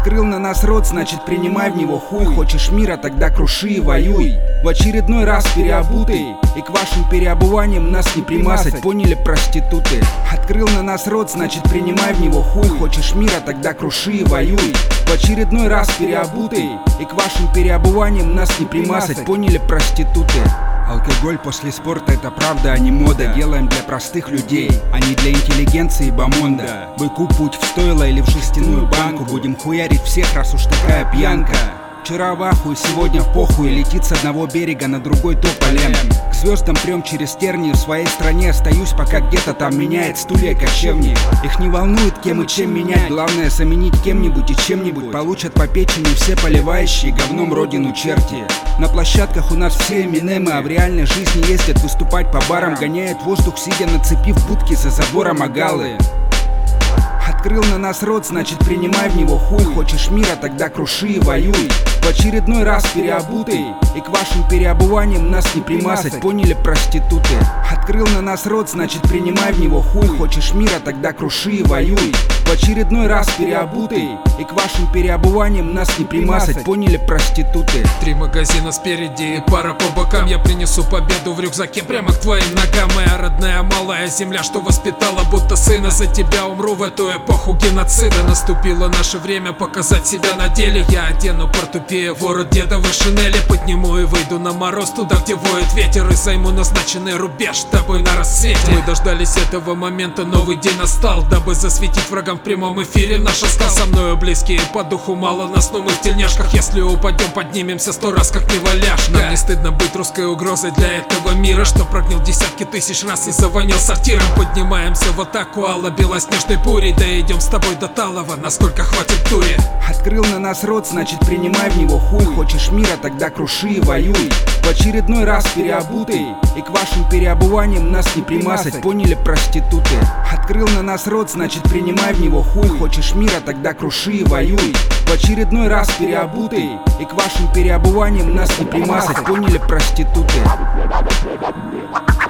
Открыл на нас рот, значит принимай в него хуй. Хочешь мира, тогда круши и воюй. В очередной раз переобутый, и к вашим переобуваниям нас не примазать, поняли, проституты? Открыл на нас рот, значит принимай в него хуй. Хочешь мира, тогда круши и воюй. В очередной раз переобутый, и к вашим переобуваниям нас не примазать, поняли, проституты? Алкоголь после спорта — это правда, а не мода. Делаем для простых людей, а не для интеллигенции и бомонда. Выкуп путь в стойло или в жестяную банку. Будем хуярить всех, раз уж такая пьянка. Вчера в ахуе, сегодня в похуй. Летит с одного берега на другой тополем. К звездам прям через тернии. В своей стране остаюсь, пока где-то там меняет стулья кочевни. Их не волнует, кем и чем менять. Главное заменить кем-нибудь и чем-нибудь. Получат по печени все поливающие говном родину черти. На площадках у нас все Эминемы, а в реальной жизни ездят выступать по барам. Гоняют воздух, сидя на цепи в будке за забором агалы. Открыл на нас рот, значит принимай в него хуй. Хочешь мира, тогда круши и воюй. В очередной раз переобутый, и к вашим переобуваниям нас не примазать, поняли, проституты? Открыл на нас рот, значит принимай в него хуй. Хочешь мира, тогда круши и воюй. В очередной раз переобутый, и к вашим переобуваниям нас не примазать, поняли, проституты? 3 магазина спереди и пара по бокам. Я принесу победу в рюкзаке прямо к твоим ногам. Моя родная малая земля, что воспитала будто сына. За тебя умру в эту эпоху геноцида. Наступило наше время показать себя на деле. Я одену портупея, ворот дедовой шинели. Подниму и выйду на мороз туда, где воет ветер. И займу назначенный рубеж с тобой на рассвете. Мы дождались этого момента, новый день настал, дабы засветить врагам в прямом эфире наша скал. Со мною близкие по духу, мало нас, но мы в тельняшках. Если упадем, поднимемся 100 раз, как не валяшка. Нам не стыдно быть русской угрозой для этого мира, что прогнил десятки тысяч раз и завонил сортиром. Поднимаемся в атаку алла белоснежной бурей. Да идем с тобой до Талова, насколько хватит дури. Открыл на нас рот, значит принимай в него хуй. Хочешь мира, тогда круши и воюй. В очередной раз переобутый, и к вашим переобуваниям нас не примазать, поняли, проституты? Открыл на нас рот, значит принимай в него хуй. Хочешь мира, тогда круши и воюй. В очередной раз переобутый, и к вашим переобуваниям нас не примазать, поняли, проституты?